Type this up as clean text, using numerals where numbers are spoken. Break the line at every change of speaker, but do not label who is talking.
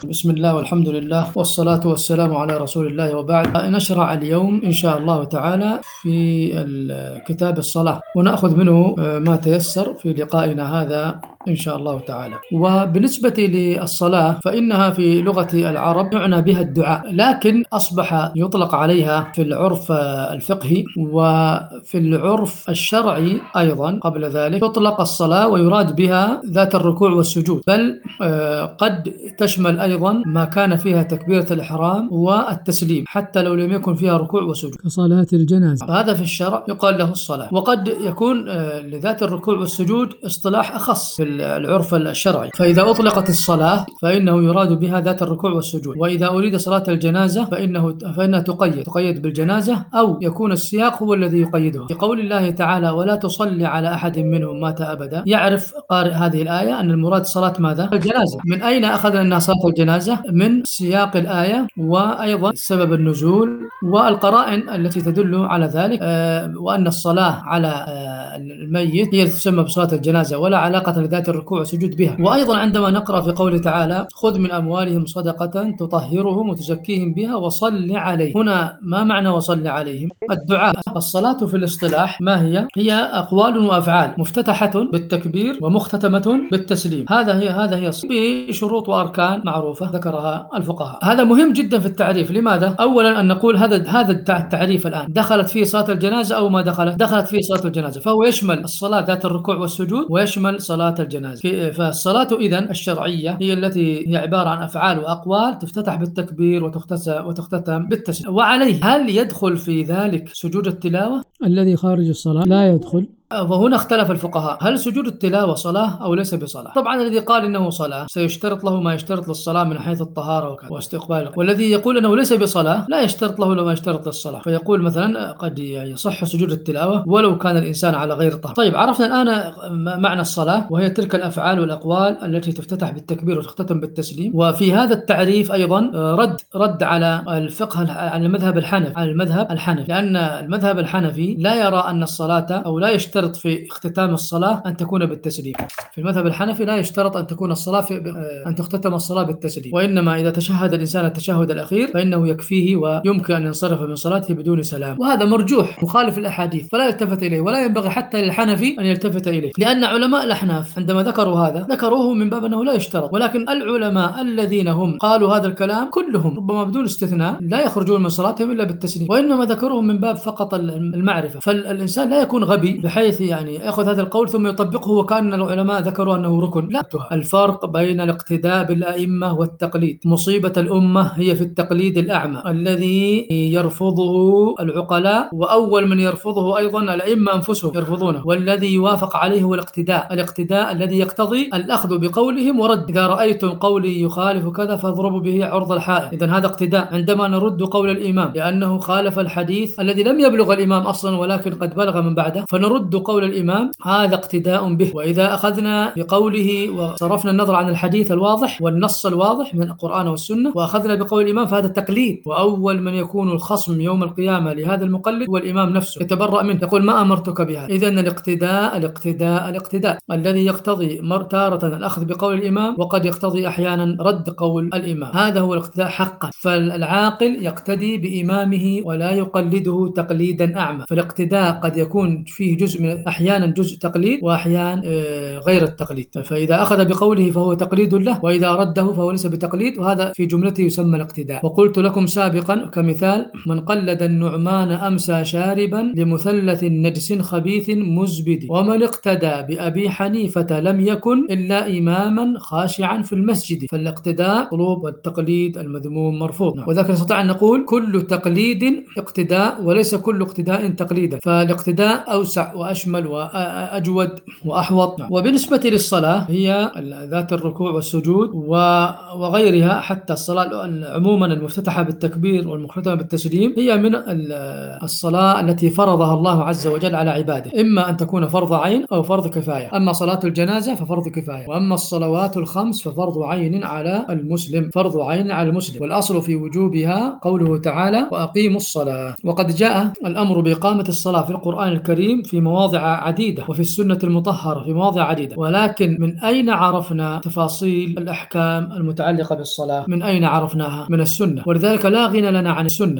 بسم الله والحمد لله والصلاة والسلام على رسول الله، وبعد. نشرع اليوم إن شاء الله تعالى في كتاب الصلاة، ونأخذ منه ما تيسر في لقائنا هذا إن شاء الله تعالى. وبالنسبة للصلاة فإنها في لغة العرب يعنى بها الدعاء، لكن أصبح يطلق عليها في العرف الفقهي وفي العرف الشرعي أيضا قبل ذلك تطلق الصلاة ويراد بها ذات الركوع والسجود، بل قد تشمل أيضا ما كان فيها تكبيرة الإحرام والتسليم حتى لو لم يكن فيها ركوع وسجود كصلاة الجنازة. هذا في الشرع يقال له الصلاة. وقد يكون لذات الركوع والسجود اصطلاح أخص في العرف الشرعي، فإذا أطلقت الصلاة فإنه يراد بها ذات الركوع والسجود، وإذا أريد صلاة الجنازة فإنها تقيد بالجنازة، أو يكون السياق هو الذي يقيدها. في قول الله تعالى: ولا تصلي على أحد منهم مات أبدا، يعرف قارئ هذه الآية أن المراد صلاة ماذا؟ الجنازة. من أين أخذنا أنها صلاة الجنازة؟ من سياق الآية، وأيضا سبب النزول والقرائن التي تدل على ذلك، وأن الصلاة على الميت هي تسمى بصلاة الجنازة، ولا علاقة لذات الركوع والسجود بها. وأيضا عندما نقرأ في قوله تعالى: خذ من أموالهم صدقة تطهرهم وتزكيهم بها وصل عليهم. هنا ما معنى وصل عليهم؟ الدعاء. الصلاة في الاصطلاح ما هي؟ هي أقوال وأفعال مفتتحة بالتكبير ومختتمة بالتسليم. هذا هي بشروط وأركان معروفة ذكرها الفقهاء. هذا مهم جدا في التعريف. لماذا؟ أولا أن نقول هذا التعريف الآن دخلت فيه صلاة الجنازة أو ما دخلت فيه صلاة الجنازة، فهو يشمل الصلاة ذات الركوع والسجود ويشمل صلاة الجنازة. فالصلاة إذن الشرعية هي التي هي عبارة عن أفعال وأقوال تفتتح بالتكبير وتختتم بالتسليم. وعليه هل يدخل في ذلك سجود التلاوة الذي خارج الصلاة؟ لا يدخل. وهنا اختلف الفقهاء: هل سجود التلاوة صلاة أو ليس بصلاة؟ طبعا الذي قال إنه صلاة سيشترط له ما يشترط للصلاة من حيث الطهارة واستقبال، والذي يقول أنه ليس بصلاة لا يشترط له ما يشترط للصلاة، فيقول مثلا قد يصح سجود التلاوة ولو كان الإنسان على غير طهارة. طيب، عرفنا الآن معنى الصلاة، وهي تلك الأفعال والأقوال التي تفتتح بالتكبير وتختتم بالتسليم. وفي هذا التعريف أيضا رد على الفقه، على المذهب الحنفي، لأن المذهب الحنفي لا يرى أن الصلاة أو لا يشترط في اختتام الصلاة أن تكون بالتسليم. في المذهب الحنفي لا يشترط أن تكون الصلاة أن تختتم الصلاة بالتسليم، وإنما إذا تشهد الإنسان التشهد الأخير فإنه يكفيه ويمكن أن ينصرف من صلاته بدون سلام. وهذا مرجوح مخالف الأحاديث، فلا يلتفت إليه، ولا ينبغي حتى للحنفي أن يلتفت إليه، لأن علماء الأحناف عندما ذكروا هذا ذكروه من باب أنه لا يشترط. ولكن العلماء الذين هم قالوا هذا الكلام كلهم ربما بدون استثناء لا يخرجون من صلاتهم إلا بالتسليم، وإنما ذكروه من باب فقط المعرفة. فالإنسان لا يكون غبي بحيث يعني يأخذ هذا القول ثم يطبقه وكأن العلماء ذكروا أنه ركن. لا. الفرق بين الاقتداء بالأئمة والتقليد. مصيبة الأمة هي في التقليد الأعمى الذي يرفضه العقلاء، وأول من يرفضه أيضا الأئمة أنفسهم يرفضونه، والذي يوافق عليه هو الاقتداء الذي يقتضي الأخذ بقولهم ورد. إذا رأيتم قولي يخالف كذا فاضربوا به عرض الحائط. إذن هذا اقتداء. عندما نرد قول الإمام لأنه خالف الحديث الذي لم يبلغ الإمام أصلا ولكن قد بلغ من بعده، فنرد قول الإمام، هذا اقتداء به. وإذا أخذنا بقوله وصرفنا النظر عن الحديث الواضح والنص الواضح من القرآن والسنة وأخذنا بقول الإمام فهذا التقليد. وأول من يكون الخصم يوم القيامة لهذا المقلد هو الإمام نفسه، يتبرأ منه، يقول ما أمرتك بها. إذن الاقتداء الذي يقتضي تارة الأخذ بقول الإمام، وقد يقتضي أحيانا رد قول الإمام. هذا هو الاقتداء حقا. فالعاقل يقتدي بإمامه ولا يقلده تقليدا أعمى. فالاقتداء قد يكون فيه جزء من أحيانا جزء تقليد وأحيانا غير التقليد. فإذا أخذ بقوله فهو تقليد له، وإذا رده فهو ليس بتقليد، وهذا في جملته يسمى الاقتداء. وقلت لكم سابقا كمثال: من قلد النعمان أمسى شاربا لمثلث نجس خبيث مزبد، ومن اقتدى بأبي حنيفة لم يكن إلا إماما خاشعا في المسجد. فالاقتداء مطلوب والتقليد المذموم مرفوض. وذلك نستطيع أن نقول كل تقليد اقتداء وليس كل اقتداء تقليدا. فالاقتداء أوسع وأشمل وأجود وأحوط. وبالنسبة للصلاة هي ذات الركوع والسجود وغيرها، حتى الصلاة عموما المفتتحة بالتكبير والمختتمة بالتسليم هي من الصلاة التي فرضها الله عز وجل على عباده، إما أن تكون فرض عين أو فرض كفاية. أما صلاة الجنازة ففرض كفاية، وأما الصلوات الخمس ففرض عين على المسلم، والأصل في وجوبها قوله تعالى: وأقيموا الصلاة. وقد جاء الأمر بإقامة الصلاة في القرآن الكريم في مواضع مواضع عديدة، وفي السنة المطهرة في مواضع عديدة، ولكن من أين عرفنا تفاصيل الأحكام المتعلقة بالصلاة؟ من أين عرفناها؟ من السنة. ولذلك لا غنى لنا عن السنة.